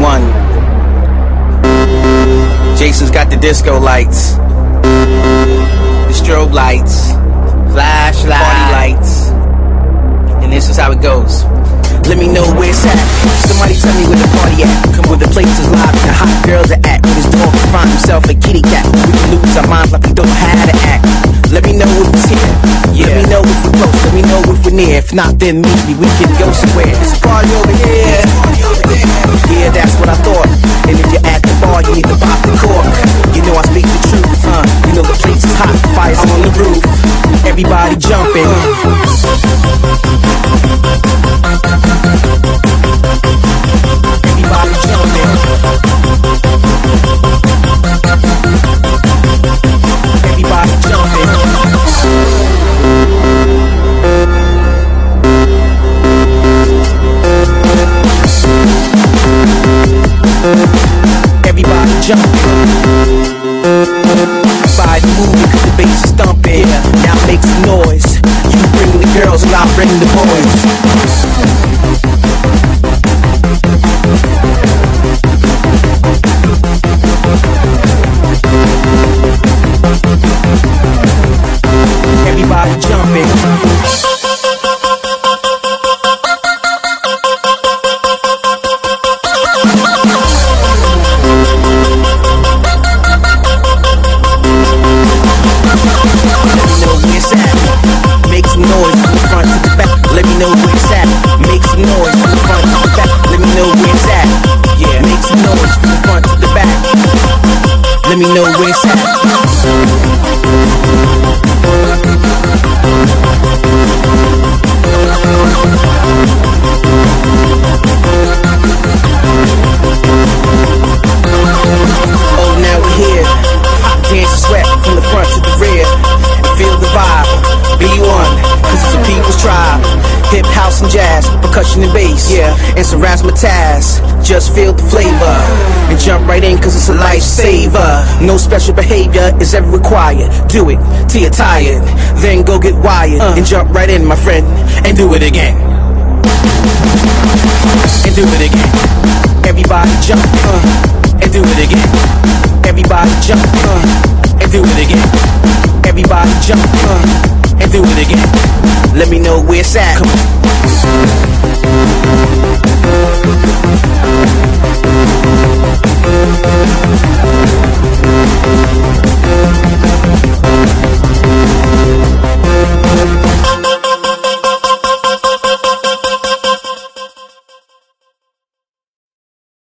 one. Jason's got the disco lights, the strobe lights, flashlight, party lights, and this is how it goes. Let me know where it's at. Somebody tell me where the party at. Come where the place is live and the hot girls are at. Where this dog can find himself a kitty cat. We can lose our minds like we don't know how to act. Let me know if it's here. Let me know if we're close. Let me know if we're near. If not, then meet me. We can go somewhere. It's a party over here. Yeah, that's what I thought. And if you're at the bar, you need to pop the cork. You know I speak the truth, you know the place is hot. Fire's on the roof. Everybody jumping. Everybody jumping. Everybody jumping. Everybody jumping. Everybody moving 'cause the bass is thumping. Now make some noise. You bring the girls and I'll bring the boys. Everybody jumping. Make some noise from the front to the back. Let me know where it's at. Make some noise from the front to the back. Let me know where it's at. Yeah, make some noise from the front to the back. Let me know where it's at. Oh, now we're here. Dance and sweat from the front to the rear. And feel the vibe. Be one, 'cause it's a people's tribe. Hip, house, and jazz, percussion and bass, yeah, and some razzmatazz. Just feel the flavor and jump right in 'cause it's a lifesaver. No special behavior is ever required. Do it till you're tired, then go get wired and jump right in, my friend, and do it again. And do it again. Everybody jump and do it again. Everybody jump and do it again. Everybody jump and do it again. Let me know where it's at. Come on.